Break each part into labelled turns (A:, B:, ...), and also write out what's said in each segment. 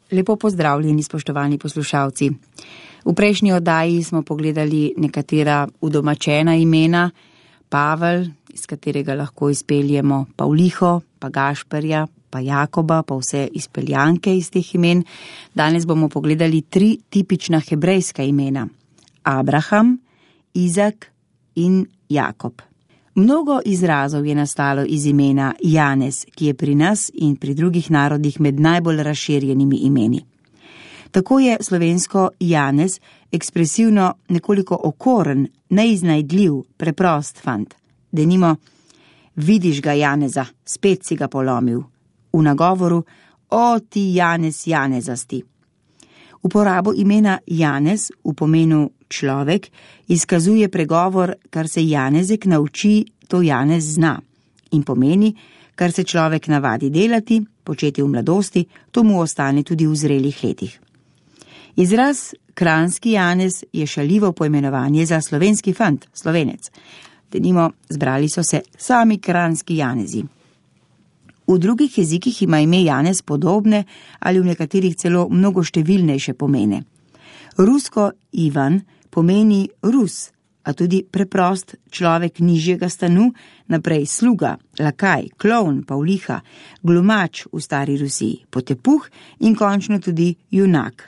A: Lepo pozdravljeni, spoštovani poslušalci. V prejšnji oddaji smo pogledali nekatera udomačena imena, Pavel, iz katerega lahko izpeljemo Pavliho, pa Gašperja, pa Jakoba, pa vse izpeljanke iz teh imen. Danes bomo pogledali 3 tipična hebrejska imena: Abraham, Izak in Jakob. Mnogo izrazov je nastalo iz imena Janez, ki je pri nas in pri drugih narodih med najbolj razširjenimi imeni. Tako je slovensko Janez ekspresivno nekoliko okoren, neiznajdljiv, preprost fant. Denimo, vidiš ga Janeza, spet si ga polomil. V nagovoru, o ti Janez Janezasti. Uporabo imena Janez v pomenu človek izkazuje pregovor, kar se Janezek nauči, to Janez zna. In pomeni, kar se človek navadi delati, početi v mladosti, to mu ostane tudi v zrelih letih. Izraz kranjski Janez je šaljivo poimenovanje za slovenski fant, Slovenec. Denimo, zbrali so se sami kranjski Janezi. V drugih jezikih ima ime Janez podobne ali v nekaterih celo mnogoštevilnejše pomene. Rusko Ivan pomeni Rus, a tudi preprost človek nižjega stanu, naprej sluga, lakaj, klovn, Pavliha, glumač v stari Rusiji, potepuh in končno tudi junak.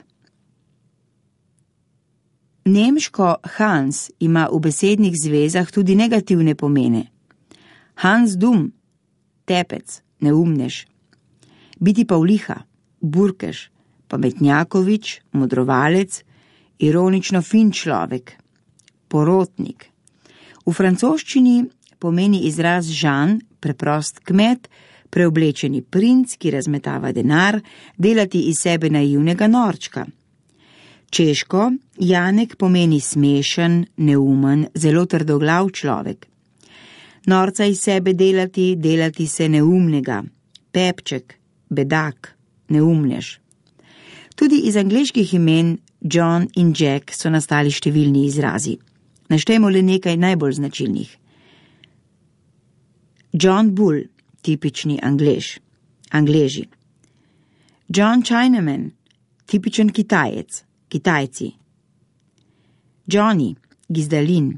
A: Nemško Hans ima v besednih zvezah tudi negativne pomene. Hans Dum, tepec, neumnež. Biti Pavliha, burkež, pametnjakovič, modrovalec, ironično fin človek, porotnik. V francoščini pomeni izraz Žan, preprost kmet, preoblečeni princ, ki razmetava denar, delati iz sebe naivnega norčka. Češko Janek pomeni smešen, neumen, zelo trdoglav človek. Norca iz sebe delati se neumnega, pepček, bedak, neumnež. Tudi iz angleških imen John in Jack so nastali številni izrazi. Naštejmo le nekaj najbolj značilnih. John Bull, tipični Angleži. John Chinaman, tipičen Kitajec, Kitajci. Johnny, Gizdalin.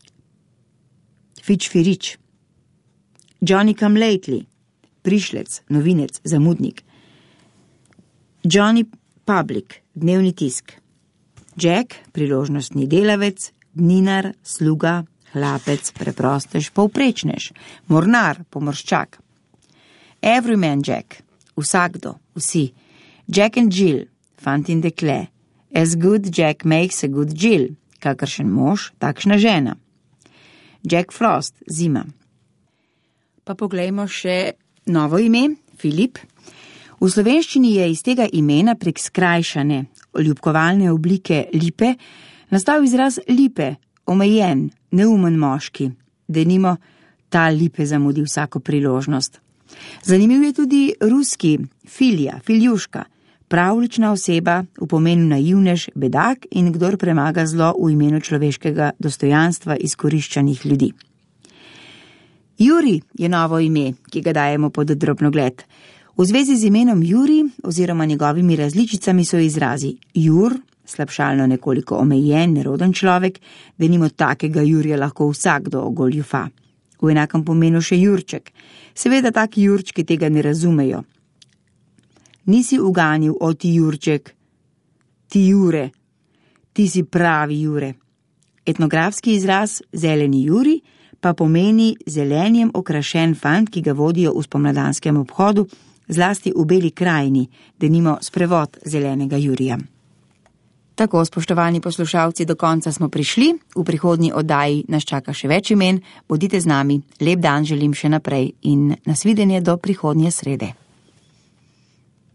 A: Fičfirič. Johnny come lately, prišlec, novinec, zamudnik. Johnny Public, dnevni tisk. Jack, priložnostni delavec, dninar, sluga, hlapec, preprostež, povprečnež, mornar, pomorščak. Everyman Jack, vsakdo, vsi. Jack and Jill, fant in dekle. As good Jack makes a good Jill, kakršen mož, takšna žena. Jack Frost, zima. Pa poglejmo še novo ime, Filip. V slovenščini je iz tega imena prek skrajšane, ljubkovalne oblike lipe nastal izraz lipe, omejen, neumen moški. Denimo, ta lipe zamudi vsako priložnost. Zanimiv je tudi ruski Filja, Filjuška, pravlična oseba v pomenu naivnež, bedak in kdor premaga zlo v imenu človeškega dostojanstva izkoriščanih ljudi. Juri je novo ime, ki ga dajemo pod drobnogled. V zvezi z imenom Juri oziroma njegovimi različicami so izrazi Jur, slabšalno nekoliko omejen, neroden človek, denimo takega Jurja lahko vsakdo ogoljufa. V enakem pomenu še Jurček. Seveda taki Jurčki tega ne razumejo. Nisi uganil, o ti Jurček, ti Jure, ti si pravi Jure. Etnografski izraz zeleni Juri pa pomeni zelenjem okrašen fant, ki ga vodijo v spomladanskem obhodu, zlasti v Beli krajini, denimo sprevod zelenega Jurija. Tako, spoštovani poslušalci, do konca smo prišli, v prihodnji oddaji nas čaka še več imen, bodite z nami, lep dan želim še naprej in nasvidenje do prihodnje srede.